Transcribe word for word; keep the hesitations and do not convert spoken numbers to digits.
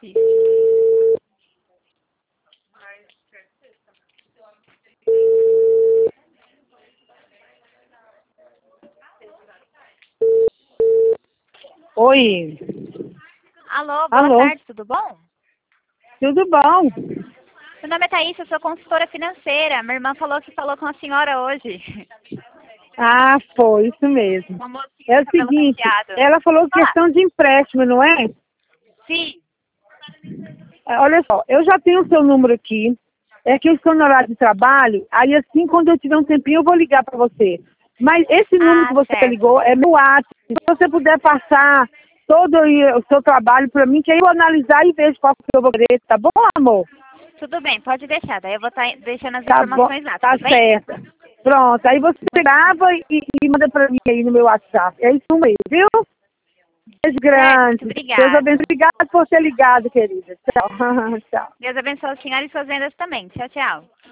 difícil. Oi. Alô, boa Alô. tarde, tudo bom? Tudo bom? Meu nome é Thaís, eu sou consultora financeira. Minha irmã falou que falou com a senhora hoje. Ah, foi, isso mesmo. Uma mocinha É de o cabelo seguinte, cacheado. ela falou Fala. questão de empréstimo, não é? Sim. É, olha só, eu já tenho o seu número aqui. É que eu estou no horário de trabalho, aí assim, quando eu tiver um tempinho, eu vou ligar para você. Mas esse número Ah, que você certo. ligou é meu WhatsApp. Se você puder passar todo aí o seu trabalho para mim, que aí eu vou analisar e vejo qual que eu vou querer, tá bom, amor? Tudo bem, pode deixar. Daí eu vou estar deixando as Tá bom, informações lá, tá tudo bem? certo. Pronto, aí você grava e, e manda para mim aí no meu WhatsApp. É isso mesmo, viu? Beijo Certo, muito grande. Deus obrigada. abençoe. Obrigada por ter ligado, querida. Tchau. Tchau. Deus abençoe a senhora e suas vendas também. Tchau, tchau.